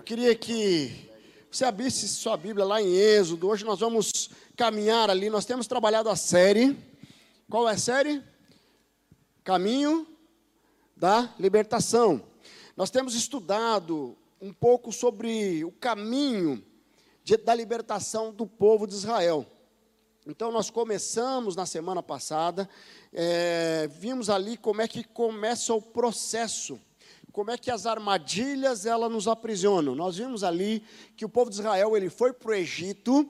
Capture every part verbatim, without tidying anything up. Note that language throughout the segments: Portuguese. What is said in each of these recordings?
Eu queria que você abrisse sua Bíblia lá em Êxodo. Hoje nós vamos caminhar ali. Nós temos trabalhado a série. Qual é a série? Caminho da libertação. Nós temos estudado um pouco sobre o caminho de, da libertação do povo de Israel. Então, nós começamos na semana passada, é, vimos ali como é que começa o processo, como é que as armadilhas, elas nos aprisionam. Nós vimos ali que o povo de Israel, ele foi para o Egito,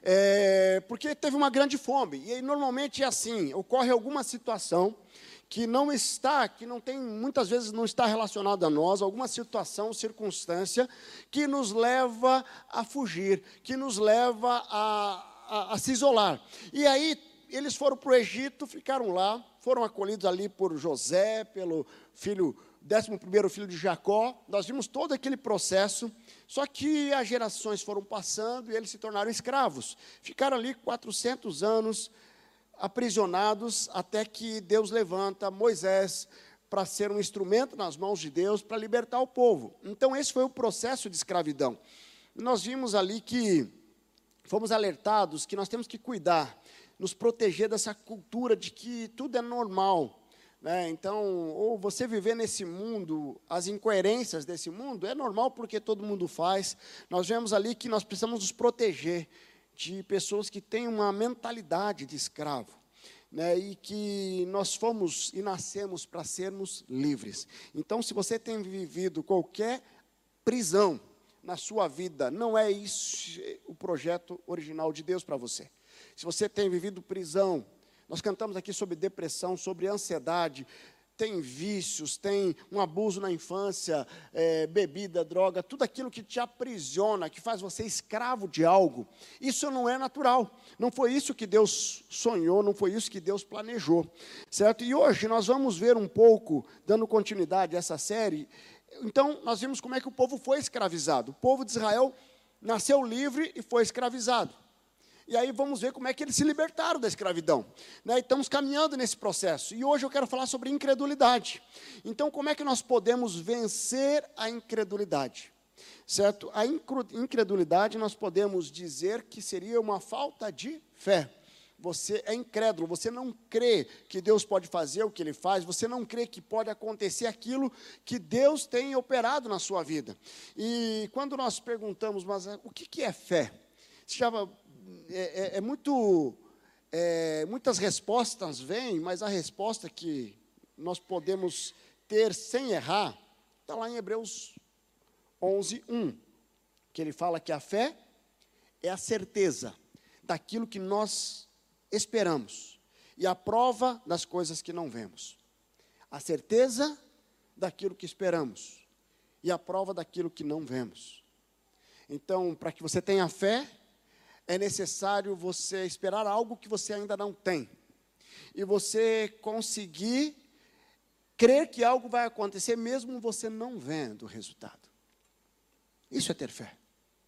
é, porque teve uma grande fome. E aí, normalmente é assim, ocorre alguma situação que não está, que não tem, muitas vezes não está relacionada a nós, alguma situação, circunstância, que nos leva a fugir, que nos leva a... A, a se isolar. E aí, eles foram para o Egito, ficaram lá, foram acolhidos ali por José, pelo filho, décimo primeiro filho de Jacó. Nós vimos todo aquele processo, só que as gerações foram passando e eles se tornaram escravos. Ficaram ali quatrocentos anos aprisionados, até que Deus levanta Moisés para ser um instrumento nas mãos de Deus, para libertar o povo. Então, esse foi o processo de escravidão. Nós vimos ali que fomos alertados que nós temos que cuidar, nos proteger dessa cultura de que tudo é normal, né? Então, ou você viver nesse mundo, as incoerências desse mundo, é normal porque todo mundo faz. Nós vemos ali que nós precisamos nos proteger de pessoas que têm uma mentalidade de escravo, né? E que nós fomos e nascemos para sermos livres. Então, se você tem vivido qualquer prisão na sua vida, não é isso o projeto original de Deus para você. Se você tem vivido prisão, nós cantamos aqui sobre depressão, sobre ansiedade, tem vícios, tem um abuso na infância, é, bebida, droga, tudo aquilo que te aprisiona, que faz você escravo de algo, isso não é natural, não foi isso que Deus sonhou, não foi isso que Deus planejou, certo? E hoje nós vamos ver um pouco, dando continuidade a essa série. Então, nós vimos como é que o povo foi escravizado. O povo de Israel nasceu livre e foi escravizado. E aí vamos ver como é que eles se libertaram da escravidão, né? E estamos caminhando nesse processo. E hoje eu quero falar sobre incredulidade. Então, como é que nós podemos vencer a incredulidade? Certo? A incredulidade, nós podemos dizer que seria uma falta de fé. Você é incrédulo, você não crê que Deus pode fazer o que Ele faz, você não crê que pode acontecer aquilo que Deus tem operado na sua vida. E quando nós perguntamos, mas o que, que é fé? Já, é, é, é muito, é, muitas respostas vêm, mas a resposta que nós podemos ter sem errar, está lá em Hebreus onze, um, que ele fala que a fé é a certeza daquilo que nós esperamos, e a prova das coisas que não vemos. A certeza daquilo que esperamos, e a prova daquilo que não vemos. Então, para que você tenha fé, é necessário você esperar algo que você ainda não tem, e você conseguir crer que algo vai acontecer, mesmo você não vendo o resultado. Isso é ter fé.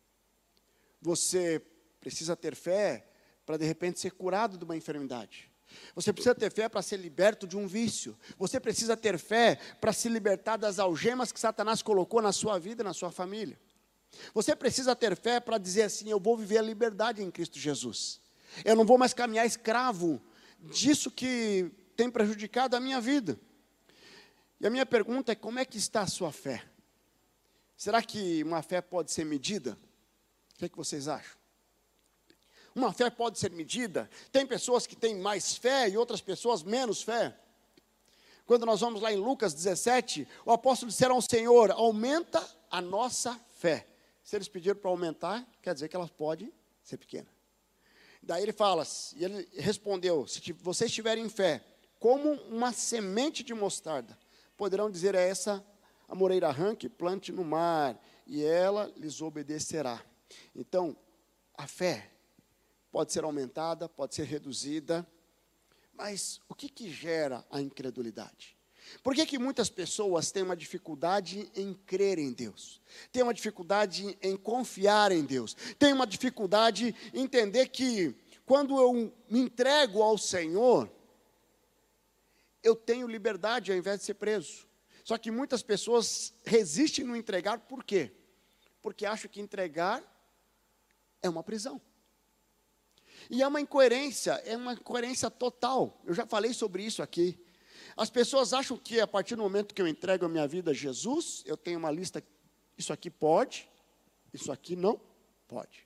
Você precisa ter fé para, de repente, ser curado de uma enfermidade. Você precisa ter fé para ser liberto de um vício. Você precisa ter fé para se libertar das algemas que Satanás colocou na sua vida e na sua família. Você precisa ter fé para dizer assim, eu vou viver a liberdade em Cristo Jesus. Eu não vou mais caminhar escravo disso que tem prejudicado a minha vida. E a minha pergunta é, como é que está a sua fé? Será que uma fé pode ser medida? O que é que vocês acham? Uma fé pode ser medida. Tem pessoas que têm mais fé e outras pessoas menos fé. Quando nós vamos lá em Lucas dezessete, o apóstolo disseram ao Senhor, aumenta a nossa fé. Se eles pediram para aumentar, quer dizer que ela pode ser pequena. Daí ele fala, e ele respondeu, se vocês tiverem fé, como uma semente de mostarda, poderão dizer a essa amoreira arranque, plante no mar, e ela lhes obedecerá. Então, a fé pode ser aumentada, pode ser reduzida, mas o que, que gera a incredulidade? Por que, que muitas pessoas têm uma dificuldade em crer em Deus? Têm uma dificuldade em confiar em Deus? Têm uma dificuldade em entender que, quando eu me entrego ao Senhor, eu tenho liberdade ao invés de ser preso. Só que muitas pessoas resistem no entregar, por quê? porque acham que entregar é uma prisão. E é uma incoerência, é uma incoerência total. Eu já falei sobre isso aqui. As pessoas acham que a partir do momento que eu entrego a minha vida a Jesus, eu tenho uma lista, isso aqui pode, isso aqui não pode.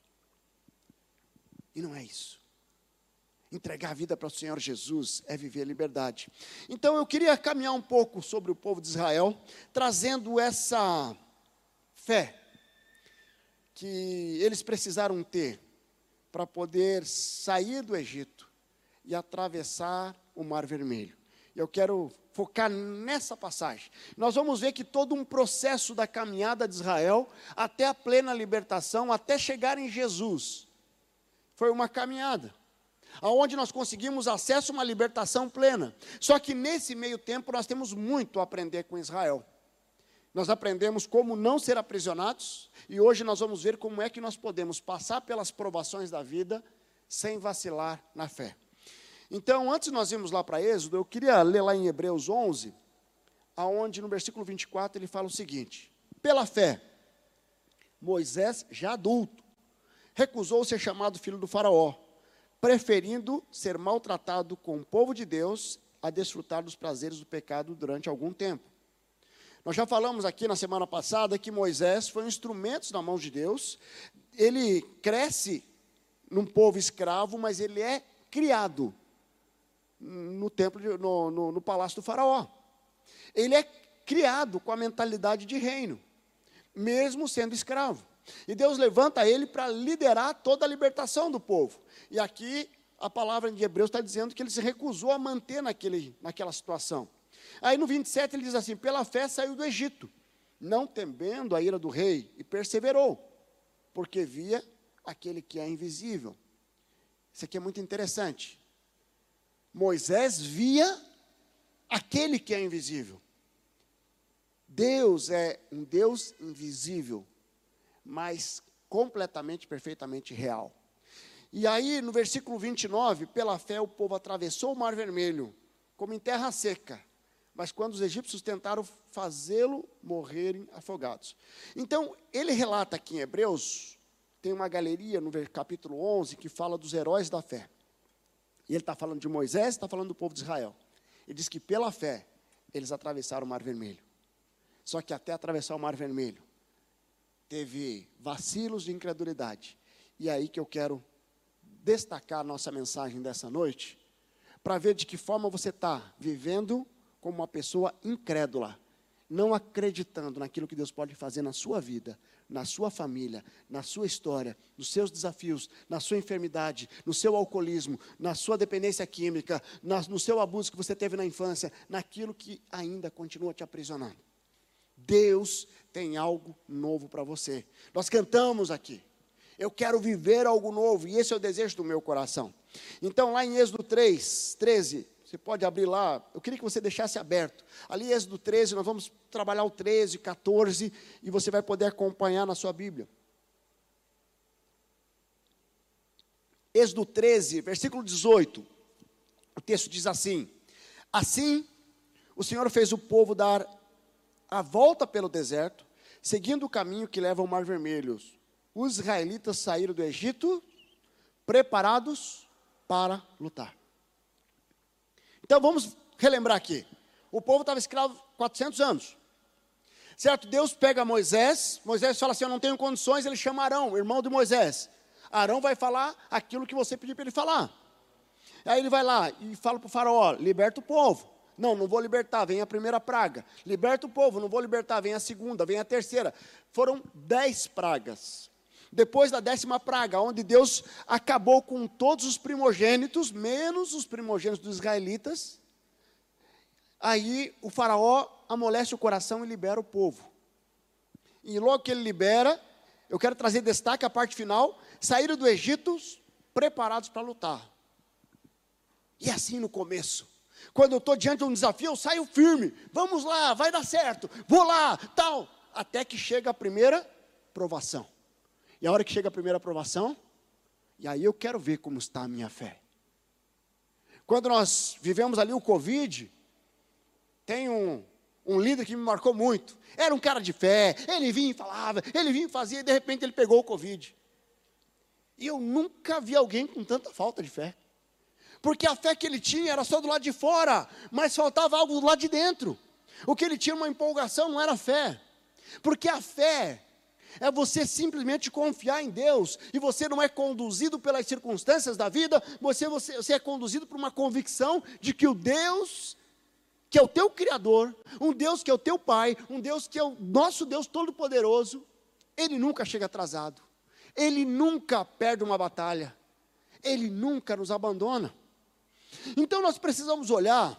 E não é isso. Entregar a vida para o Senhor Jesus é viver a liberdade. Então eu queria caminhar um pouco sobre o povo de Israel, trazendo essa fé que eles precisaram ter para poder sair do Egito e atravessar o Mar Vermelho. Eu quero focar nessa passagem. Nós vamos ver que todo um processo da caminhada de Israel, até a plena libertação, até chegar em Jesus, foi uma caminhada, aonde nós conseguimos acesso a uma libertação plena. Só que nesse meio tempo nós temos muito a aprender com Israel. Nós aprendemos como não ser aprisionados, e hoje nós vamos ver como é que nós podemos passar pelas provações da vida sem vacilar na fé. Então, antes de nós irmos lá para Êxodo, eu queria ler lá em Hebreus onze, aonde no versículo vinte e quatro ele fala o seguinte: pela fé, Moisés, já adulto, recusou ser chamado filho do faraó, preferindo ser maltratado com o povo de Deus a desfrutar dos prazeres do pecado durante algum tempo. Nós já falamos aqui na semana passada que Moisés foi um instrumento na mão de Deus. Ele cresce num povo escravo, mas ele é criado no templo, de, no, no, no palácio do faraó. Ele é criado com a mentalidade de reino, mesmo sendo escravo. E Deus levanta ele para liderar toda a libertação do povo. E aqui a palavra de Hebreus está dizendo que ele se recusou a manter naquele, naquela situação. Aí no vinte e sete ele diz assim: pela fé saiu do Egito, não temendo a ira do rei, e perseverou, porque via aquele que é invisível. Isso aqui é muito interessante. Moisés via aquele que é invisível. Deus é um Deus invisível, mas completamente, perfeitamente real. E aí no versículo vinte e nove, pela fé o povo atravessou o Mar Vermelho, como em terra seca, mas quando os egípcios tentaram fazê-lo morrerem afogados. Então, ele relata aqui em Hebreus, tem uma galeria no capítulo onze, que fala dos heróis da fé. E ele está falando de Moisés, está falando do povo de Israel. Ele diz que pela fé, eles atravessaram o Mar Vermelho. Só que até atravessar o Mar Vermelho, teve vacilos de incredulidade. E é aí que eu quero destacar a nossa mensagem dessa noite, para ver de que forma você está vivendo como uma pessoa incrédula, não acreditando naquilo que Deus pode fazer na sua vida, na sua família, na sua história, nos seus desafios, na sua enfermidade, no seu alcoolismo, na sua dependência química, na, no seu abuso que você teve na infância, naquilo que ainda continua te aprisionando. Deus tem algo novo para você. Nós cantamos aqui: eu quero viver algo novo, e esse é o desejo do meu coração. Então lá em Êxodo três, treze, você pode abrir lá, eu queria que você deixasse aberto. Ali, Êxodo treze, nós vamos trabalhar o treze, quatorze, e você vai poder acompanhar na sua Bíblia. Êxodo treze, versículo dezoito, o texto diz assim: assim, o Senhor fez o povo dar a volta pelo deserto, seguindo o caminho que leva ao Mar Vermelho. Os israelitas saíram do Egito, preparados para lutar. Então vamos relembrar aqui. O povo estava escravo quatrocentos anos. Certo? Deus pega Moisés. Moisés fala assim: eu não tenho condições. Ele chama Arão, irmão de Moisés. Arão vai falar aquilo que você pediu para ele falar. Aí ele vai lá e fala para o faraó: liberta o povo. Não, não vou libertar, vem a primeira praga. Liberta o povo, não vou libertar, vem a segunda, vem a terceira. Foram dez pragas. Depois da décima praga, onde Deus acabou com todos os primogênitos, menos os primogênitos dos israelitas, aí o faraó amolece o coração e libera o povo. E logo que ele libera, eu quero trazer destaque a parte final: saíram do Egito preparados para lutar. E assim no começo, quando eu estou diante de um desafio, eu saio firme, vamos lá, vai dar certo, vou lá, tal, até que chega a primeira provação. E a hora que chega a primeira provação, e aí eu quero ver como está a minha fé. Quando nós vivemos ali o Covid, tem um, um líder que me marcou muito. Era um cara de fé, ele vinha e falava, ele vinha e fazia, e de repente ele pegou o Covid. E eu nunca vi alguém com tanta falta de fé. Porque a fé que ele tinha era só do lado de fora, mas faltava algo do lado de dentro. O que ele tinha uma empolgação não era fé. Porque a fé é você simplesmente confiar em Deus, e você não é conduzido pelas circunstâncias da vida, você, você, você é conduzido por uma convicção de que o Deus, que é o teu Criador, um Deus que é o teu Pai, um Deus que é o nosso Deus Todo-Poderoso, Ele nunca chega atrasado, Ele nunca perde uma batalha, Ele nunca nos abandona. Então nós precisamos olhar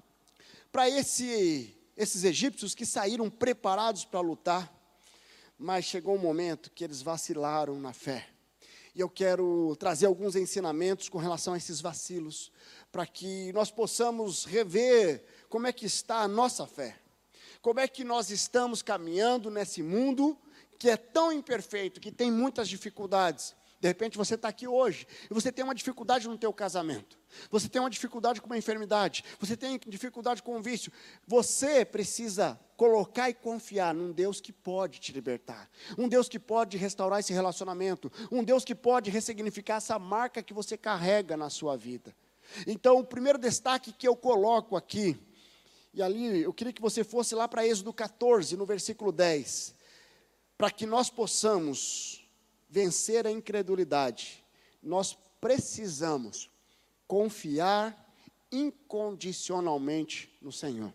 para esse, esses egípcios que saíram preparados para lutar, mas chegou um momento que eles vacilaram na fé. E eu quero trazer alguns ensinamentos com relação a esses vacilos, para que nós possamos rever como é que está a nossa fé. Como é que nós estamos caminhando nesse mundo que é tão imperfeito, que tem muitas dificuldades. De repente você está aqui hoje, e você tem uma dificuldade no teu casamento, você tem uma dificuldade com uma enfermidade, você tem dificuldade com um vício. Você precisa colocar e confiar num Deus que pode te libertar, um Deus que pode restaurar esse relacionamento, um Deus que pode ressignificar essa marca que você carrega na sua vida. Então, o primeiro destaque que eu coloco aqui, e ali eu queria que você fosse lá para Êxodo catorze, no versículo dez, para que nós possamos vencer a incredulidade, nós precisamos confiar incondicionalmente no Senhor.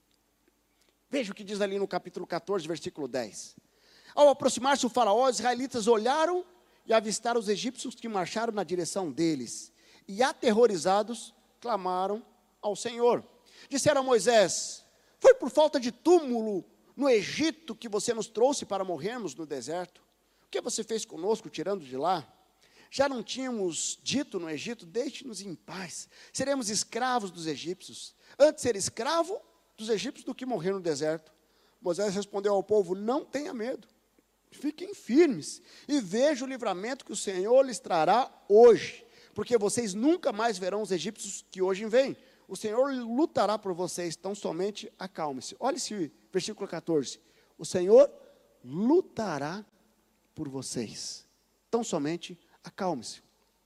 Veja o que diz ali no capítulo catorze, versículo dez. Ao aproximar-se o faraó, os israelitas olharam e avistaram os egípcios que marcharam na direção deles, e aterrorizados, clamaram ao Senhor. Disseram a Moisés: foi por falta de túmulo no Egito que você nos trouxe para morrermos no deserto? O que você fez conosco, tirando de lá? Já não tínhamos dito no Egito: deixe-nos em paz, seremos escravos dos egípcios. Antes ser escravo dos egípcios do que morrer no deserto. Moisés respondeu ao povo: não tenha medo, fiquem firmes, e vejam o livramento que o Senhor lhes trará hoje, porque vocês nunca mais verão os egípcios que hoje vêm. O Senhor lutará por vocês, então somente acalme-se. Olha esse versículo catorze. O Senhor lutará por vocês, então somente acalme-se.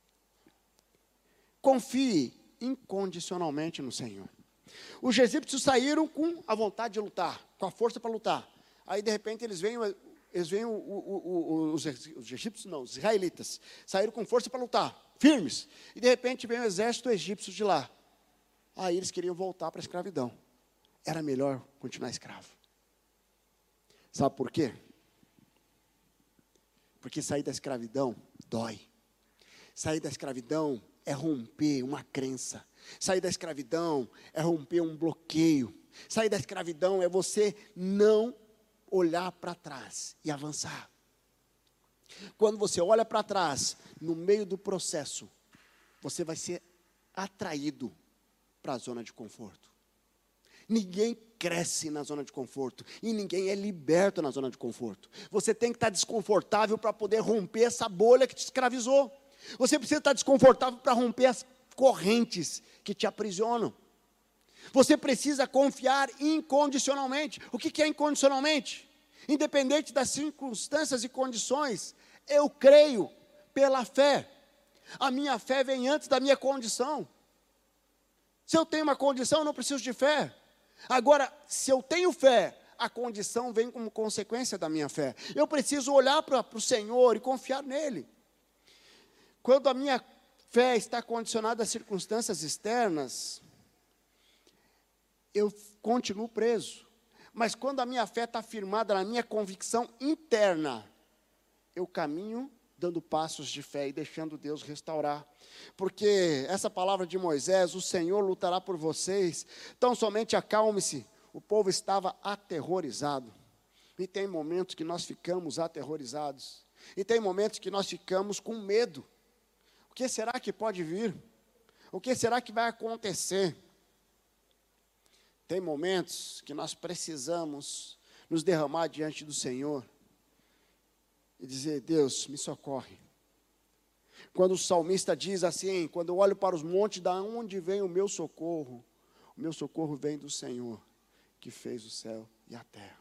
Confie incondicionalmente no Senhor. Os egípcios saíram com a vontade de lutar, com a força para lutar. Aí de repente eles veem, eles veem o, o, o, os, os egípcios, não, os israelitas, saíram com força para lutar, firmes. E de repente vem o exército egípcio de lá. Aí eles queriam voltar para a escravidão. Era melhor continuar escravo. Sabe por quê? Porque sair da escravidão dói. Sair da escravidão é romper uma crença. Sair da escravidão é romper um bloqueio. Sair da escravidão é você não olhar para trás e avançar. Quando você olha para trás, no meio do processo, você vai ser atraído para a zona de conforto. Ninguém cresce na zona de conforto, e ninguém é liberto na zona de conforto. Você tem que estar desconfortável para poder romper essa bolha que te escravizou. Você precisa estar desconfortável para romper as correntes que te aprisionam. Você precisa confiar incondicionalmente. O que é incondicionalmente? Independente das circunstâncias e condições, eu creio pela fé. A minha fé vem antes da minha condição. Se eu tenho uma condição, eu não preciso de fé. Agora, se eu tenho fé, a condição vem como consequência da minha fé. Eu preciso olhar para o Senhor e confiar nele. Quando a minha fé está condicionada a circunstâncias externas, eu continuo preso. Mas quando a minha fé está firmada na minha convicção interna, eu caminho dando passos de fé e deixando Deus restaurar. Porque essa palavra de Moisés: o Senhor lutará por vocês, então somente acalme-se. O povo estava aterrorizado. E tem momentos que nós ficamos aterrorizados. E tem momentos que nós ficamos com medo. O que será que pode vir? O que será que vai acontecer? Tem momentos que nós precisamos nos derramar diante do Senhor e dizer: Deus, me socorre. Quando o salmista diz assim: quando eu olho para os montes, da onde vem o meu socorro? O meu socorro vem do Senhor, que fez o céu e a terra.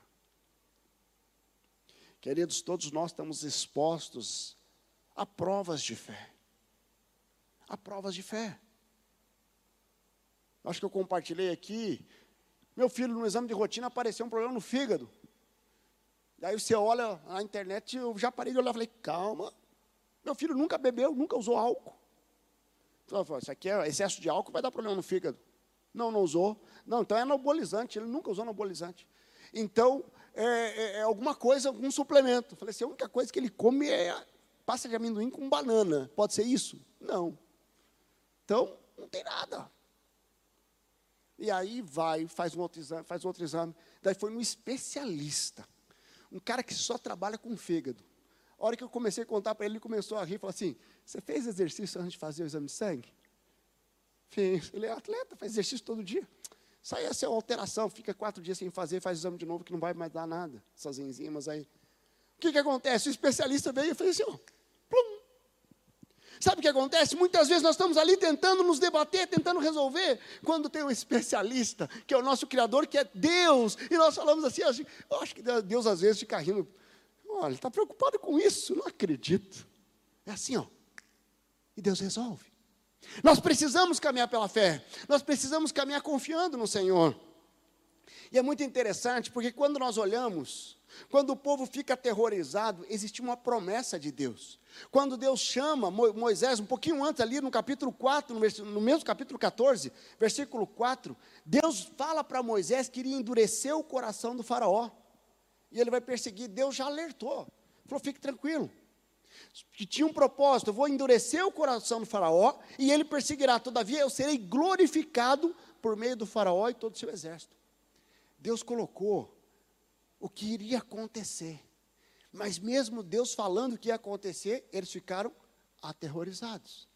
Queridos, todos nós estamos expostos a provas de fé. A provas de fé. Acho que eu compartilhei aqui, meu filho no exame de rotina apareceu um problema no fígado. E aí você olha na internet, eu já parei de olhar e falei, calma, meu filho nunca bebeu, nunca usou álcool. Então, eu falei, isso aqui é excesso de álcool, vai dar problema no fígado. Não, não usou. Não, então é anabolizante, ele nunca usou anabolizante. Então, é, é, é alguma coisa, algum suplemento. Eu falei assim, a única coisa que ele come é pasta de amendoim com banana. Pode ser isso? Não. Então, não tem nada. E aí vai, faz um outro exame, faz outro exame. Daí foi um especialista. Um cara que só trabalha com fígado. A hora que eu comecei a contar para ele, ele começou a rir, falou assim, você fez exercício antes de fazer o exame de sangue? Fiz. Ele é atleta, faz exercício todo dia. Sai essa alteração, fica quatro dias sem fazer, faz o exame de novo, que não vai mais dar nada, essas enzimas aí. O que que acontece? O especialista veio e fez assim, ó, plum. Sabe o que acontece? Muitas vezes nós estamos ali tentando nos debater, tentando resolver, quando tem um especialista, que é o nosso Criador, que é Deus, e nós falamos assim, assim eu acho que Deus às vezes fica rindo, olha, ele está preocupado com isso, não acredito. É assim, ó, e Deus resolve. Nós precisamos caminhar pela fé, nós precisamos caminhar confiando no Senhor. E é muito interessante, porque quando nós olhamos, quando o povo fica aterrorizado, existe uma promessa de Deus. Quando Deus chama Moisés, um pouquinho antes ali no capítulo quatro, no mesmo capítulo catorze, versículo quatro, Deus fala para Moisés que iria endurecer o coração do faraó, e ele vai perseguir. Deus já alertou, falou, fique tranquilo, que tinha um propósito, eu vou endurecer o coração do faraó, e ele perseguirá, todavia eu serei glorificado por meio do faraó e todo o seu exército. Deus colocou o que iria acontecer, mas mesmo Deus falando o que ia acontecer, eles ficaram aterrorizados.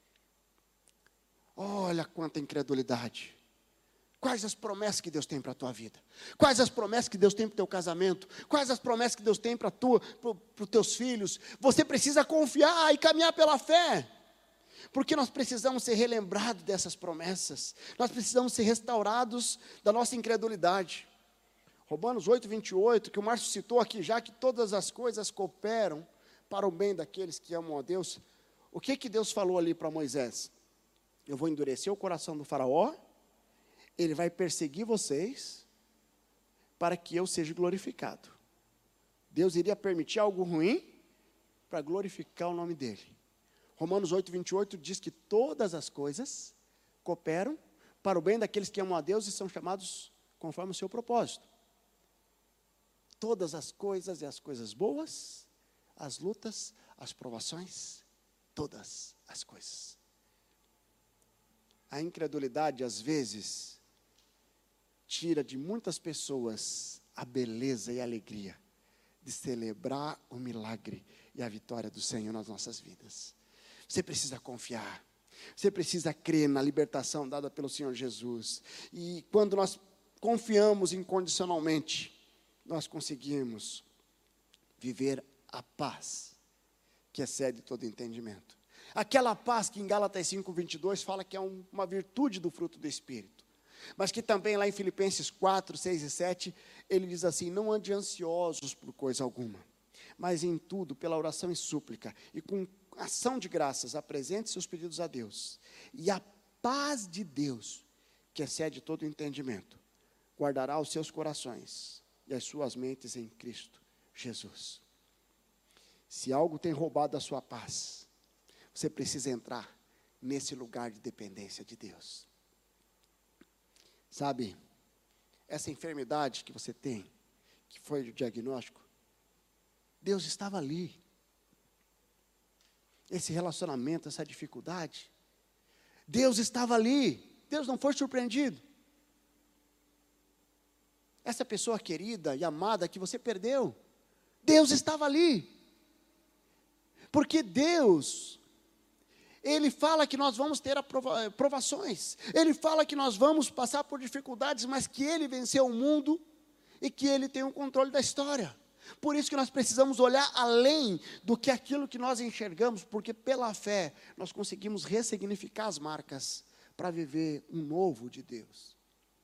Olha quanta incredulidade. Quais as promessas que Deus tem para a tua vida? Quais as promessas que Deus tem para o teu casamento? Quais as promessas que Deus tem para os teus filhos? Você precisa confiar e caminhar pela fé, porque nós precisamos ser relembrados dessas promessas, nós precisamos ser restaurados da nossa incredulidade. Romanos oito, vinte e oito, que o Márcio citou aqui, já que todas as coisas cooperam para o bem daqueles que amam a Deus. O que que Deus falou ali para Moisés? Eu vou endurecer o coração do faraó, ele vai perseguir vocês, para que eu seja glorificado. Deus iria permitir algo ruim, para glorificar o nome dele. Romanos oito, vinte e oito diz que todas as coisas cooperam para o bem daqueles que amam a Deus e são chamados conforme o seu propósito. Todas as coisas e as coisas boas, as lutas, as provações, todas as coisas. A incredulidade, às vezes, tira de muitas pessoas a beleza e a alegria de celebrar o milagre e a vitória do Senhor nas nossas vidas. Você precisa confiar, você precisa crer na libertação dada pelo Senhor Jesus. E quando nós confiamos incondicionalmente, nós conseguimos viver a paz que excede todo entendimento. Aquela paz que em Gálatas cinco, vinte e dois fala que é um, uma virtude do fruto do Espírito. Mas que também lá em Filipenses quatro, seis e sete, ele diz assim, não ande ansiosos por coisa alguma, mas em tudo, pela oração e súplica, e com ação de graças, apresente seus pedidos a Deus. E a paz de Deus, que excede todo entendimento, guardará os seus corações e as suas mentes em Cristo Jesus. Se algo tem roubado a sua paz, você precisa entrar nesse lugar de dependência de Deus. Sabe, essa enfermidade que você tem, que foi o diagnóstico, Deus estava ali. Esse relacionamento, essa dificuldade, Deus estava ali. Deus não foi surpreendido. Essa pessoa querida e amada que você perdeu, Deus estava ali. Porque Deus, Ele fala que nós vamos ter aprova- provações, Ele fala que nós vamos passar por dificuldades, mas que Ele venceu o mundo e que Ele tem o controle da história. Por isso que nós precisamos olhar além do que aquilo que nós enxergamos, porque pela fé nós conseguimos ressignificar as marcas para viver um novo de Deus.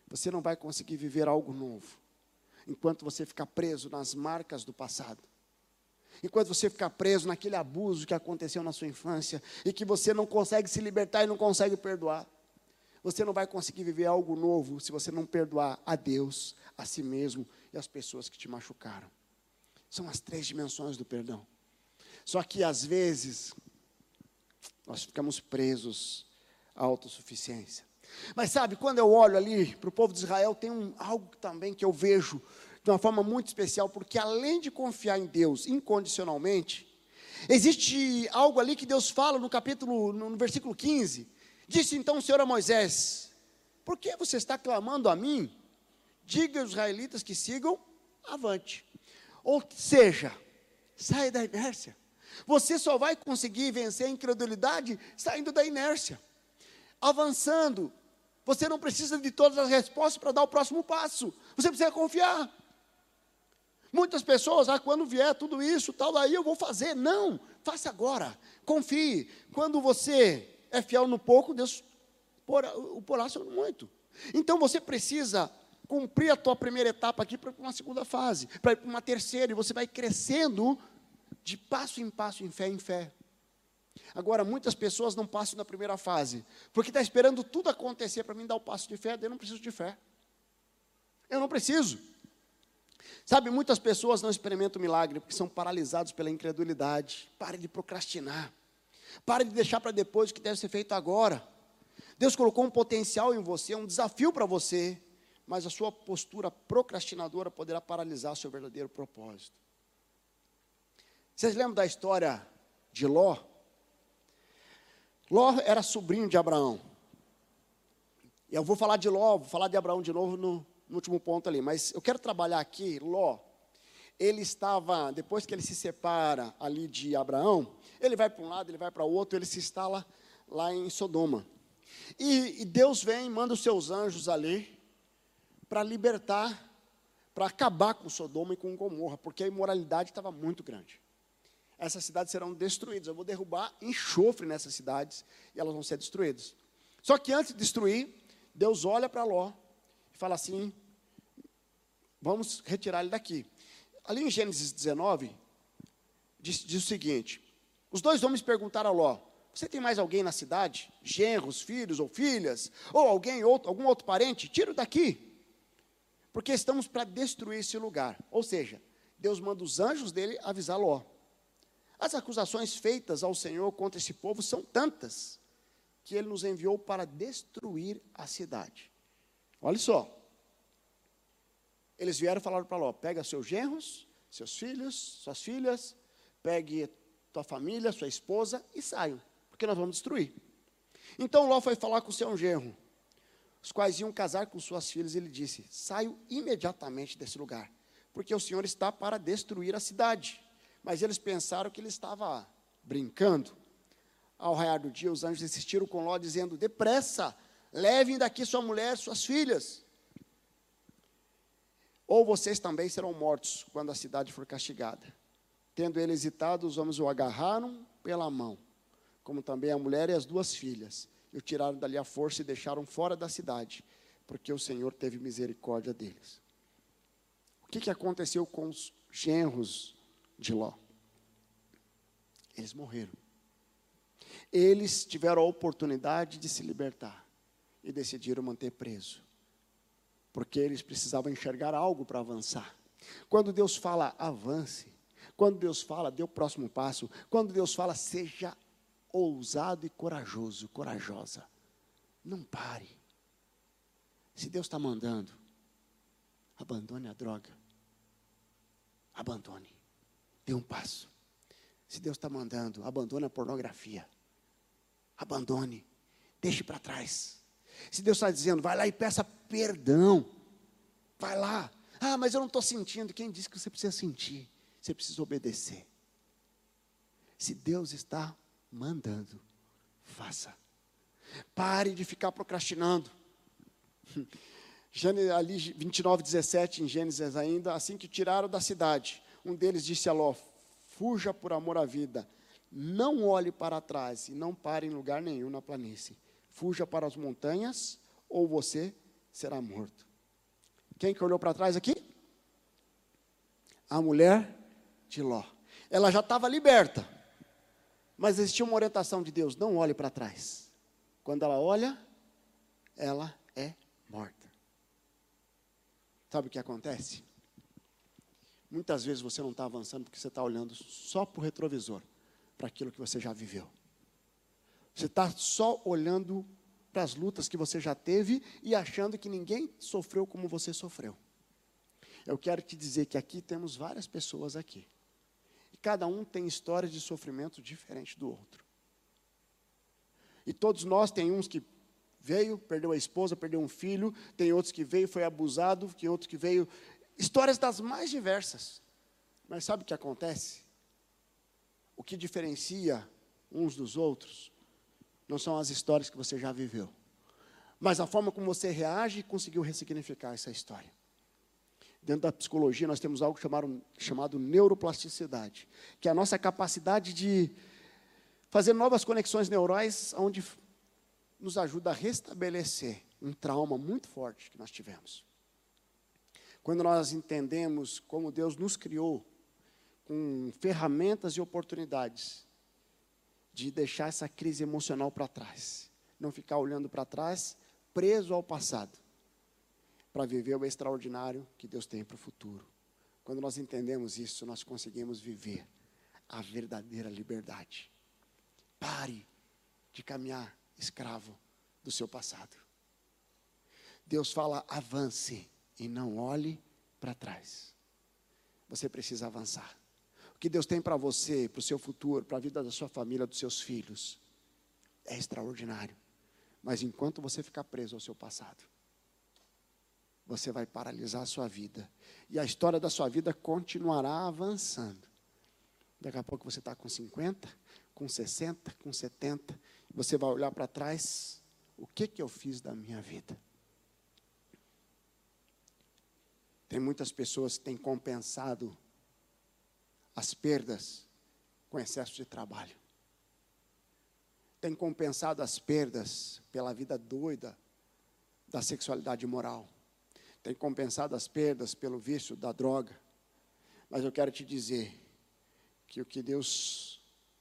Você não vai conseguir viver algo novo enquanto você ficar preso nas marcas do passado. Enquanto você ficar preso naquele abuso que aconteceu na sua infância e que você não consegue se libertar e não consegue perdoar. Você não vai conseguir viver algo novo se você não perdoar a Deus, a si mesmo e as pessoas que te machucaram. São as três dimensões do perdão. Só que às vezes nós ficamos presos à autossuficiência. Mas sabe, quando eu olho ali para o povo de Israel, tem um, algo também que eu vejo de uma forma muito especial, porque além de confiar em Deus incondicionalmente, existe algo ali que Deus fala no capítulo, no, no versículo quinze, disse então o Senhor a Moisés, por que você está clamando a mim? Diga aos israelitas que sigam avante. Ou seja, saia da inércia. Você só vai conseguir vencer a incredulidade saindo da inércia, avançando. Você não precisa de todas as respostas para dar o próximo passo. Você precisa confiar. Muitas pessoas, ah, quando vier tudo isso, tal, aí eu vou fazer. Não, faça agora. Confie. Quando você é fiel no pouco, Deus porá, o porá sobre muito. Então você precisa cumprir a tua primeira etapa aqui para uma segunda fase, para ir para uma terceira, e você vai crescendo de passo em passo, em fé em fé. Agora, muitas pessoas não passam na primeira fase, porque está esperando tudo acontecer para mim dar o passo de fé. Eu não preciso de fé. Eu não preciso. Sabe, muitas pessoas não experimentam milagre, porque são paralisados pela incredulidade. Pare de procrastinar. Pare de deixar para depois o que deve ser feito agora. Deus colocou um potencial em você, um desafio para você, mas a sua postura procrastinadora poderá paralisar seu verdadeiro propósito. Vocês lembram da história de Ló? Ló era sobrinho de Abraão. Eu vou falar de Ló, vou falar de Abraão de novo no, no último ponto ali, mas eu quero trabalhar aqui, Ló. Ele estava, depois que ele se separa ali de Abraão, ele vai para um lado, ele vai para o outro, ele se instala lá em Sodoma. E, e Deus vem, manda os seus anjos ali, para libertar, para acabar com Sodoma e com Gomorra, porque a imoralidade estava muito grande. Essas cidades serão destruídas, eu vou derrubar enxofre nessas cidades, e elas vão ser destruídas. Só que antes de destruir, Deus olha para Ló, e fala assim, vamos retirar ele daqui. Ali em Gênesis dezenove, diz, diz o seguinte, os dois homens perguntaram a Ló, você tem mais alguém na cidade? Genros, filhos ou filhas? Ou alguém, outro, algum outro parente? Tira daqui, porque estamos para destruir esse lugar. Ou seja, Deus manda os anjos dele avisar Ló. As acusações feitas ao Senhor contra esse povo são tantas, que ele nos enviou para destruir a cidade. Olha só, eles vieram e falaram para Ló, pega seus genros, seus filhos, suas filhas, pegue tua família, sua esposa e saiam, porque nós vamos destruir. Então Ló foi falar com seu genro, os quais iam casar com suas filhas, e ele disse, saio imediatamente desse lugar, porque o Senhor está para destruir a cidade. Mas eles pensaram que ele estava brincando. Ao raiar do dia, os anjos insistiram com Ló, dizendo, depressa, levem daqui sua mulher, suas filhas. Ou vocês também serão mortos, quando a cidade for castigada. Tendo ele hesitado, os homens o agarraram pela mão, como também a mulher e as duas filhas, e o tiraram dali à força e deixaram fora da cidade, porque o Senhor teve misericórdia deles. O que, que aconteceu com os genros de Ló? Eles morreram. Eles tiveram a oportunidade de se libertar e decidiram manter preso, porque eles precisavam enxergar algo para avançar. Quando Deus fala avance, quando Deus fala dê o próximo passo, quando Deus fala seja ousado e corajoso, corajosa, não pare. Se Deus está mandando, abandone a droga, abandone. Dê um passo. Se Deus está mandando, abandone a pornografia. Abandone. Deixe para trás. Se Deus está dizendo, vai lá e peça perdão. Vai lá. Ah, mas eu não estou sentindo. Quem disse que você precisa sentir? Você precisa obedecer. Se Deus está mandando, faça. Pare de ficar procrastinando. Ali vinte e nove, dezessete, em Gênesis ainda, assim que tiraram da cidade, um deles disse a Ló, fuja por amor à vida, não olhe para trás e não pare em lugar nenhum na planície. Fuja para as montanhas ou você será morto. Quem que olhou para trás aqui? A mulher de Ló. Ela já estava liberta, mas existia uma orientação de Deus: não olhe para trás. Quando ela olha, ela é morta. Sabe o que acontece? Muitas vezes você não está avançando porque você está olhando só para o retrovisor, para aquilo que você já viveu. Você está só olhando para as lutas que você já teve e achando que ninguém sofreu como você sofreu. Eu quero te dizer que aqui temos várias pessoas aqui. E cada um tem histórias de sofrimento diferente do outro. E todos nós, tem uns que veio, perdeu a esposa, perdeu um filho, tem outros que veio, foi abusado, tem outros que veio, histórias das mais diversas. Mas sabe o que acontece? O que diferencia uns dos outros não são as histórias que você já viveu, mas a forma como você reage e conseguiu ressignificar essa história. Dentro da psicologia, nós temos algo chamado, chamado neuroplasticidade, que é a nossa capacidade de fazer novas conexões neurais, onde nos ajuda a restabelecer um trauma muito forte que nós tivemos. Quando nós entendemos como Deus nos criou, com ferramentas e oportunidades, de deixar essa crise emocional para trás, não ficar olhando para trás, preso ao passado, para viver o extraordinário que Deus tem para o futuro. Quando nós entendemos isso, nós conseguimos viver a verdadeira liberdade. Pare de caminhar escravo do seu passado. Deus fala: avance e não olhe para trás. Você precisa avançar. O que Deus tem para você, para o seu futuro, para a vida da sua família, dos seus filhos, é extraordinário. Mas enquanto você ficar preso ao seu passado, você vai paralisar a sua vida. E a história da sua vida continuará avançando. Daqui a pouco você está com cinquenta, com sessenta, com setenta. Você vai olhar para trás: o que, que eu fiz da minha vida? Tem muitas pessoas que têm compensado as perdas com excesso de trabalho. Tem compensado as perdas pela vida doida da sexualidade imoral. Tem compensado as perdas pelo vício da droga. Mas eu quero te dizer que o que Deus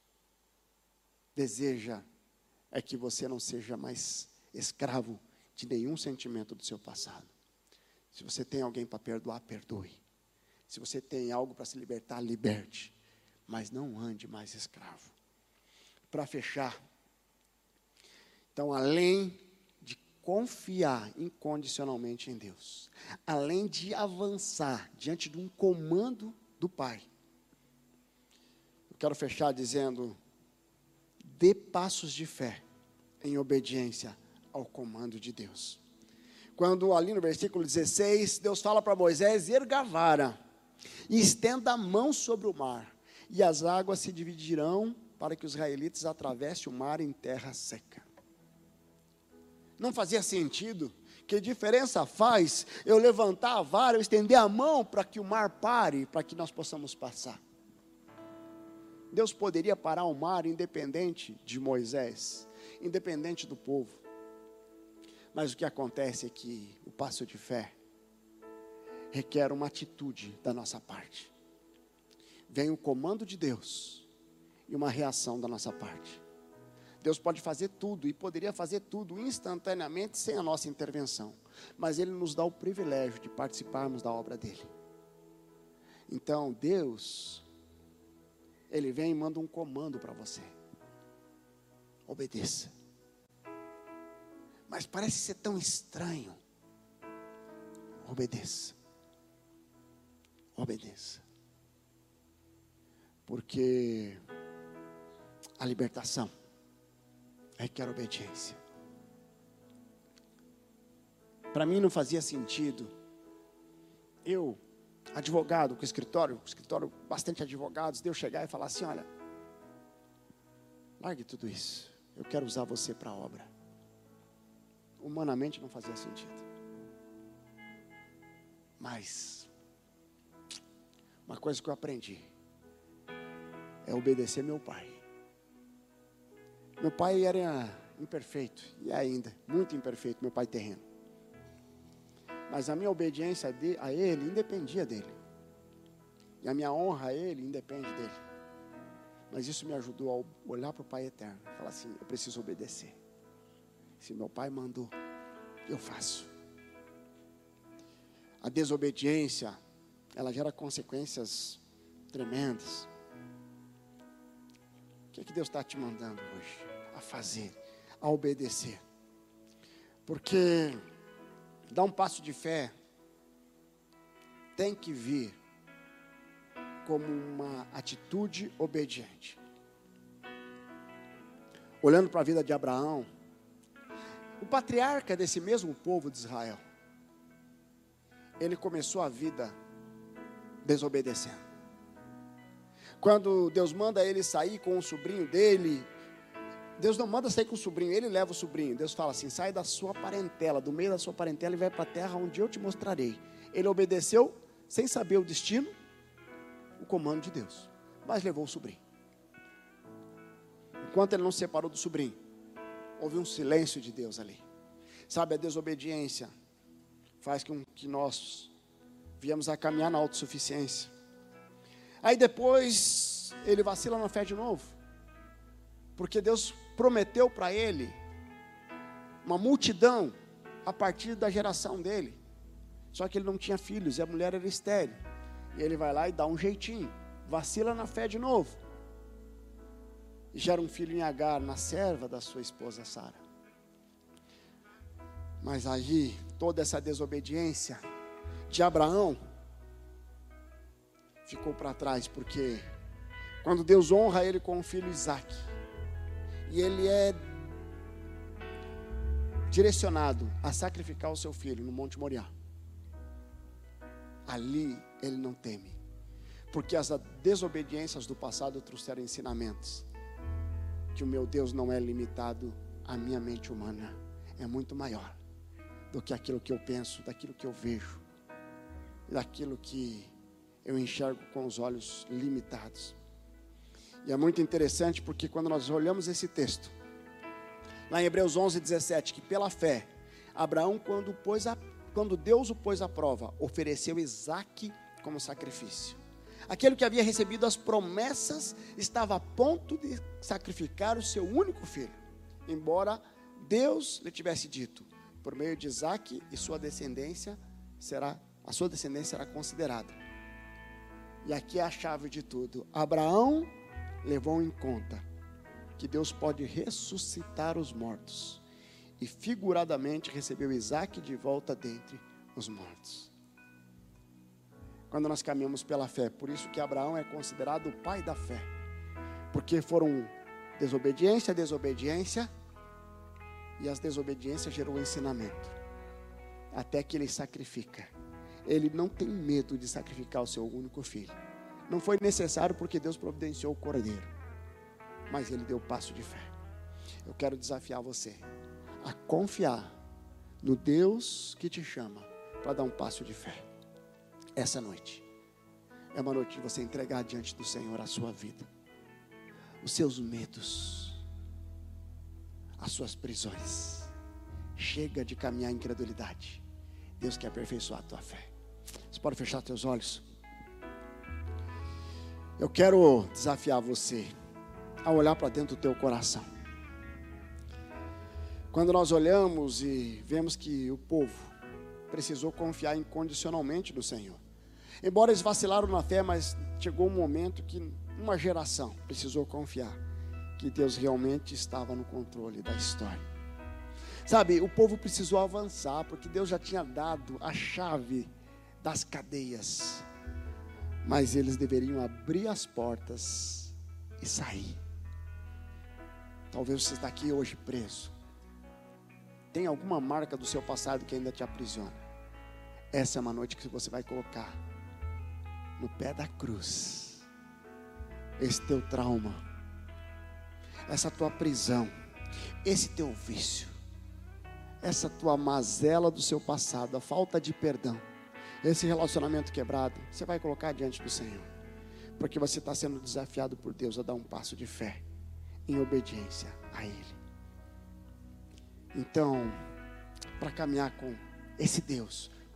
deseja é que você não seja mais escravo de nenhum sentimento do seu passado. Se você tem alguém para perdoar, perdoe. Se você tem algo para se libertar, liberte. Mas não ande mais escravo. Para fechar, então, além de confiar incondicionalmente em Deus, além de avançar diante de um comando do Pai, eu quero fechar dizendo: dê passos de fé em obediência ao comando de Deus. Quando ali no versículo dezesseis, Deus fala para Moisés: erga a vara e estenda a mão sobre o mar, e as águas se dividirão para que os israelitas atravessem o mar em terra seca. Não fazia sentido. Que diferença faz eu levantar a vara, eu estender a mão para que o mar pare, para que nós possamos passar? Deus poderia parar o mar independente de Moisés, independente do povo. Mas o que acontece é que o passo de fé requer uma atitude da nossa parte. Vem o comando de Deus e uma reação da nossa parte. Deus pode fazer tudo e poderia fazer tudo instantaneamente sem a nossa intervenção. Mas Ele nos dá o privilégio de participarmos da obra dEle. Então Deus, Ele vem e manda um comando para você. Obedeça. Mas parece ser tão estranho. Obedeça. Obedeça. Porque a libertação requer obediência. Para mim não fazia sentido eu, advogado com escritório, escritório bastante advogados, de eu chegar e falar assim: olha, largue tudo isso, eu quero usar você para a obra. Humanamente não fazia sentido. Mas uma coisa que eu aprendi é obedecer meu pai. Meu pai era imperfeito, e ainda, muito imperfeito, meu pai terreno. Mas a minha obediência a Ele independia dele. E a minha honra a Ele independe dele. Mas isso me ajudou a olhar para o Pai Eterno e falar assim, eu preciso obedecer. Se meu Pai mandou, eu faço. A desobediência, ela gera consequências tremendas. O que é que Deus está te mandando hoje? A fazer, a obedecer. Porque dar um passo de fé tem que vir como uma atitude obediente. Olhando para a vida de Abraão, o patriarca desse mesmo povo de Israel, ele começou a vida desobedecendo. Quando Deus manda ele sair com o sobrinho dele, Deus não manda sair com o sobrinho, ele leva o sobrinho. Deus fala assim, sai da sua parentela, do meio da sua parentela e vai para a terra onde eu te mostrarei. Ele obedeceu sem saber o destino, o comando de Deus, mas levou o sobrinho. Enquanto ele não se separou do sobrinho, houve um silêncio de Deus ali. Sabe, a desobediência faz com que nós viemos a caminhar na autossuficiência. Aí depois ele vacila na fé de novo, porque Deus prometeu para ele uma multidão a partir da geração dele. Só que ele não tinha filhos e a mulher era estéril. E ele vai lá e dá um jeitinho, vacila na fé de novo. E gera um filho em Agar, na serva da sua esposa Sara. Mas aí, toda essa desobediência de Abraão ficou para trás, porque quando Deus honra ele com o filho Isaque, e ele é direcionado a sacrificar o seu filho no Monte Moriá, ali ele não teme, porque as desobediências do passado trouxeram ensinamentos, que o meu Deus não é limitado à minha mente humana, é muito maior do que aquilo que eu penso, daquilo que eu vejo, daquilo que eu enxergo com os olhos limitados. E é muito interessante porque quando nós olhamos esse texto, lá em Hebreus onze, dezessete, que pela fé, Abraão, quando, pôs a, quando Deus o pôs à prova, ofereceu Isaque como sacrifício. Aquele que havia recebido as promessas estava a ponto de sacrificar o seu único filho, embora Deus lhe tivesse dito, por meio de Isaque e sua descendência será, a sua descendência será considerada. E aqui é a chave de tudo. Abraão levou em conta que Deus pode ressuscitar os mortos, e figuradamente recebeu Isaque de volta dentre os mortos. Quando nós caminhamos pela fé, por isso que Abraão é considerado o pai da fé, porque foram desobediência, desobediência, e as desobediências gerou ensinamento, até que ele sacrifica. Ele não tem medo de sacrificar o seu único filho. Não foi necessário porque Deus providenciou o cordeiro, mas ele deu passo de fé. Eu quero desafiar você a confiar no Deus que te chama para dar um passo de fé. Essa noite é uma noite de você entregar diante do Senhor a sua vida, os seus medos, as suas prisões. Chega de caminhar em incredulidade. Deus quer aperfeiçoar a tua fé. Você pode fechar teus olhos? Eu quero desafiar você a olhar para dentro do teu coração. Quando nós olhamos e vemos que o povo precisou confiar incondicionalmente no Senhor. Embora eles vacilaram na fé, mas chegou um momento que uma geração precisou confiar que Deus realmente estava no controle da história. Sabe, o povo precisou avançar, porque Deus já tinha dado a chave das cadeias, mas eles deveriam abrir as portas e sair. Talvez você está aqui hoje preso, tem alguma marca do seu passado que ainda te aprisiona. Essa é uma noite que você vai colocar no pé da cruz esse teu trauma, essa tua prisão, esse teu vício, essa tua mazela do seu passado, a falta de perdão, esse relacionamento quebrado, você vai colocar diante do Senhor, porque você está sendo desafiado por Deus a dar um passo de fé, em obediência a Ele. Então, para caminhar com esse Deus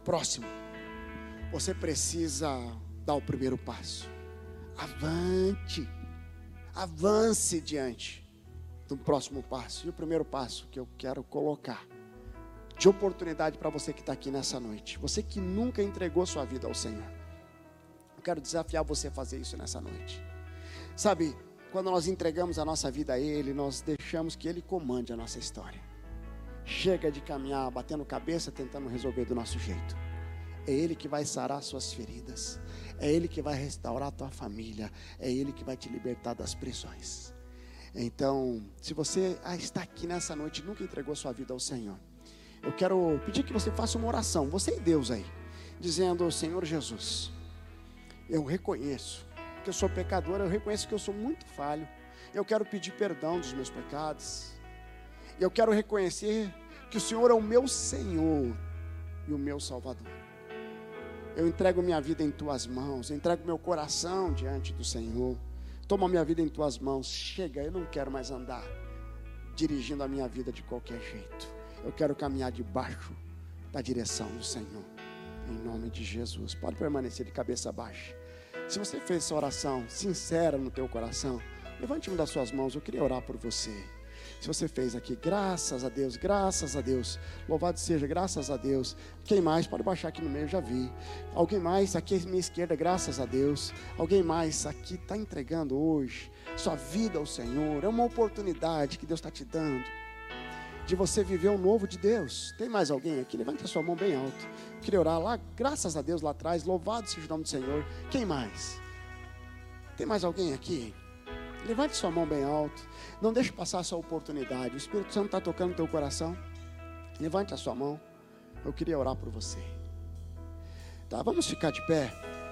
próximo, você precisa dar o primeiro passo. Avante, avance diante do próximo passo. E o primeiro passo que eu quero colocar de oportunidade para você que está aqui nessa noite, você que nunca entregou sua vida ao Senhor, eu quero desafiar você a fazer isso nessa noite. Sabe, quando nós entregamos a nossa vida a Ele, nós deixamos que Ele comande a nossa história. Chega de caminhar batendo cabeça, tentando resolver do nosso jeito. É Ele que vai sarar suas feridas, é Ele que vai restaurar a tua família, é Ele que vai te libertar das prisões. Então, se você ah, está aqui nessa noite e nunca entregou sua vida ao Senhor, eu quero pedir que você faça uma oração, você e Deus aí, dizendo: Senhor Jesus, eu reconheço que eu sou pecador, eu reconheço que eu sou muito falho, eu quero pedir perdão dos meus pecados, eu quero reconhecer que o Senhor é o meu Senhor e o meu Salvador. Eu entrego minha vida em Tuas mãos, eu entrego meu coração diante do Senhor. Toma minha vida em Tuas mãos. Chega, eu não quero mais andar dirigindo a minha vida de qualquer jeito. Eu quero caminhar debaixo da direção do Senhor, em nome de Jesus. Pode permanecer de cabeça baixa. Se você fez essa oração sincera no teu coração, levante uma das suas mãos, eu queria orar por você. Se você fez aqui, graças a Deus, graças a Deus, louvado seja, graças a Deus. Quem mais? Pode baixar aqui no meio, eu já vi. Alguém mais? Aqui à minha esquerda, graças a Deus. Alguém mais aqui está entregando hoje sua vida ao Senhor? É uma oportunidade que Deus está te dando de você viver o novo de Deus. Tem mais alguém aqui? Levante a sua mão bem alto. Eu queria orar lá, graças a Deus lá atrás, louvado seja o nome do Senhor. Quem mais? Tem mais alguém aqui? Levante sua mão bem alto. Não deixe passar essa oportunidade. O Espírito Santo está tocando no teu coração. Levante a sua mão. Eu queria orar por você. Tá, vamos ficar de pé.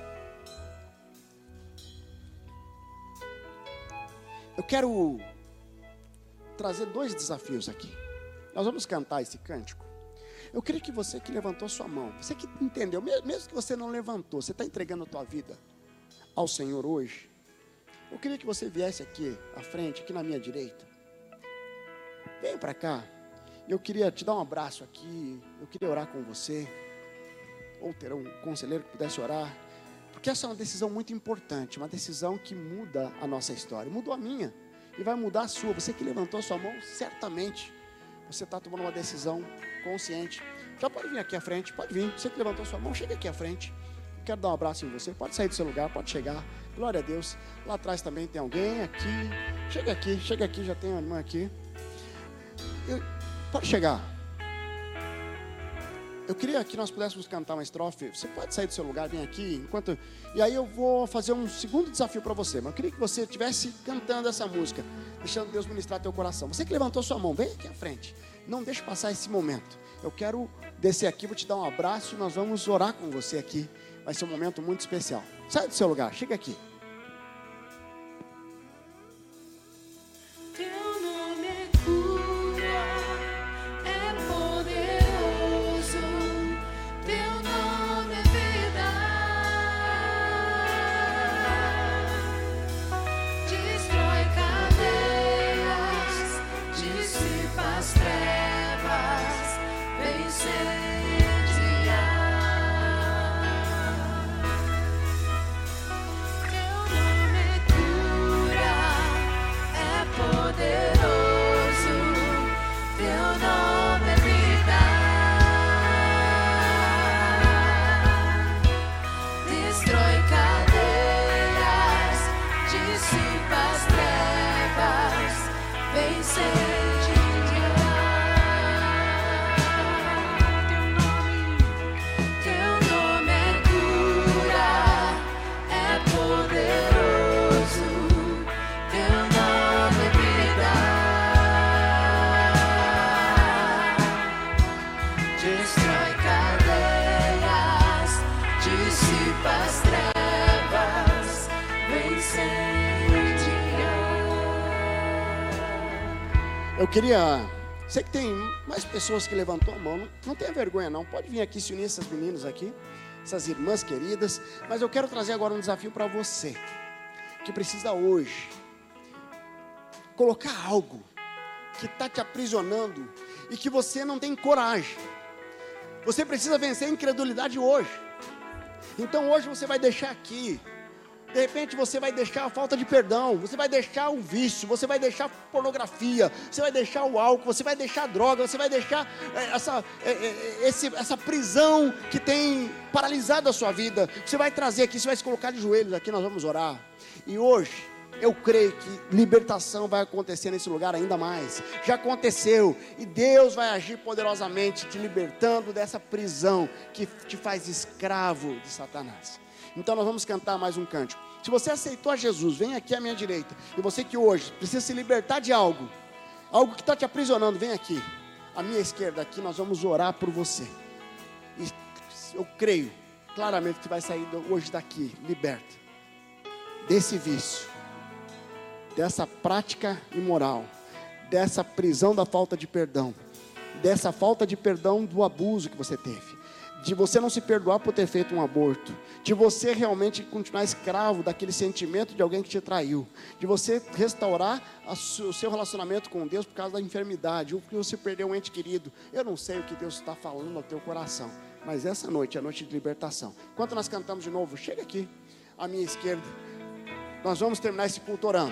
Eu quero trazer dois desafios aqui. Nós vamos cantar esse cântico. Eu queria que você que levantou sua mão, você que entendeu, mesmo que você não levantou, você está entregando a tua vida ao Senhor hoje. Eu queria que você viesse aqui à frente, aqui na minha direita. Vem para cá. Eu queria te dar um abraço aqui. Eu queria orar com você. Ou ter um conselheiro que pudesse orar. Porque essa é uma decisão muito importante. Uma decisão que muda a nossa história. Mudou a minha. E vai mudar a sua. Você que levantou a sua mão, certamente você está tomando uma decisão consciente. Já pode vir aqui à frente. Pode vir. Você que levantou a sua mão, chega aqui à frente. Quero dar um abraço em você. Pode sair do seu lugar, pode chegar. Glória a Deus. Lá atrás também tem alguém aqui. Chega aqui, chega aqui, já tem uma irmã aqui. Eu, pode chegar. Eu queria que nós pudéssemos cantar uma estrofe. Você pode sair do seu lugar, vem aqui. Enquanto, e aí eu vou fazer um segundo desafio para você. Mas eu queria que você estivesse cantando essa música, deixando Deus ministrar teu coração. Você que levantou sua mão, vem aqui à frente. Não deixe passar esse momento. Eu quero descer aqui, vou te dar um abraço e nós vamos orar com você aqui. Vai ser um momento muito especial. Sai do seu lugar, chega aqui. Teu nome é cura, é poderoso. Teu nome é vida. Destrói cadeias, dissipa as trevas, vence. Eu queria... Sei que tem mais pessoas que levantou a mão. Não, não tenha vergonha não. Pode vir aqui se unir essas meninas aqui. Essas irmãs queridas. Mas eu quero trazer agora um desafio para você. Que precisa hoje colocar algo que está te aprisionando e que você não tem coragem. Você precisa vencer a incredulidade hoje. Então hoje você vai deixar aqui. De repente você vai deixar a falta de perdão, você vai deixar o vício, você vai deixar a pornografia, você vai deixar o álcool, você vai deixar a droga, você vai deixar é, essa, é, é, esse, essa prisão que tem paralisado a sua vida. Você vai trazer aqui, você vai se colocar de joelhos aqui, nós vamos orar. E hoje eu creio que libertação vai acontecer nesse lugar ainda mais. Já aconteceu. E Deus vai agir poderosamente, te libertando dessa prisão que te faz escravo de Satanás. Então nós vamos cantar mais um cântico. Se você aceitou a Jesus, vem aqui à minha direita. E você que hoje precisa se libertar de algo, algo que está te aprisionando, vem aqui. À minha esquerda aqui, nós vamos orar por você. E eu creio claramente que vai sair hoje daqui, liberta desse vício, dessa prática imoral, dessa prisão da falta de perdão, dessa falta de perdão do abuso que você teve, de você não se perdoar por ter feito um aborto, de você realmente continuar escravo daquele sentimento de alguém que te traiu, de você restaurar o seu relacionamento com Deus por causa da enfermidade, ou porque você perdeu um ente querido. Eu não sei o que Deus está falando ao teu coração, mas essa noite é a noite de libertação. Enquanto nós cantamos de novo, chega aqui, à minha esquerda, nós vamos terminar esse culto orando.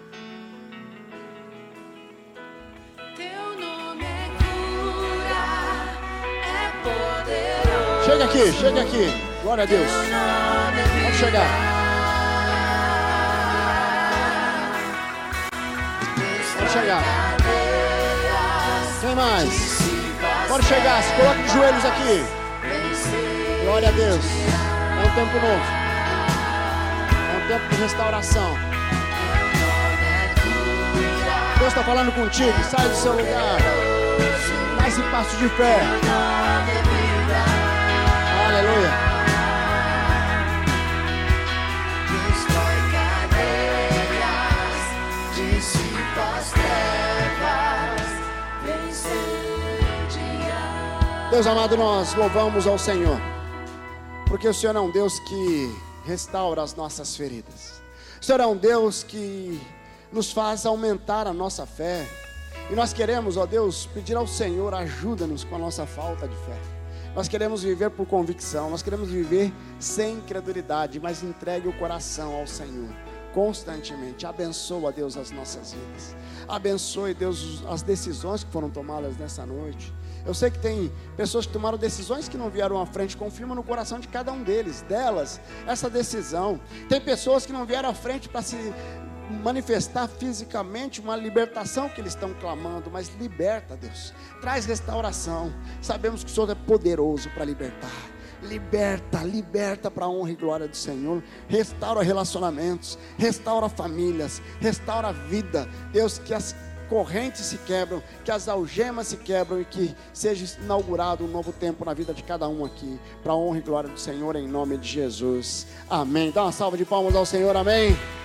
Teu nome é cura, é poderoso. Chega aqui, chega aqui. Glória a Deus. Pode chegar. Pode chegar. Quem mais? Pode chegar, se coloque de joelhos aqui. Glória a Deus. É um tempo novo. É um tempo de restauração. Deus está falando contigo. Sai do seu lugar. Mais em passo de fé. Aleluia. Deus amado, nós louvamos ao Senhor, porque o Senhor é um Deus que restaura as nossas feridas. O Senhor é um Deus que nos faz aumentar a nossa fé. E nós queremos, ó Deus, pedir ao Senhor, ajuda-nos com a nossa falta de fé. Nós queremos viver por convicção, nós queremos viver sem incredulidade, mas entregue o coração ao Senhor constantemente. Abençoa, Deus, as nossas vidas. Abençoe, Deus, as decisões que foram tomadas nessa noite. Eu sei que tem pessoas que tomaram decisões que não vieram à frente. Confirma no coração de cada um deles, delas, essa decisão. Tem pessoas que não vieram à frente para se manifestar fisicamente uma libertação que eles estão clamando, mas liberta, Deus, traz restauração. Sabemos que o Senhor é poderoso para libertar. Liberta, liberta para a honra e glória do Senhor. Restaura relacionamentos, restaura famílias, restaura a vida. Deus, que as correntes se quebram, que as algemas se quebram e que seja inaugurado um novo tempo na vida de cada um aqui, para a honra e glória do Senhor, em nome de Jesus. Amém. Dá uma salva de palmas ao Senhor, amém.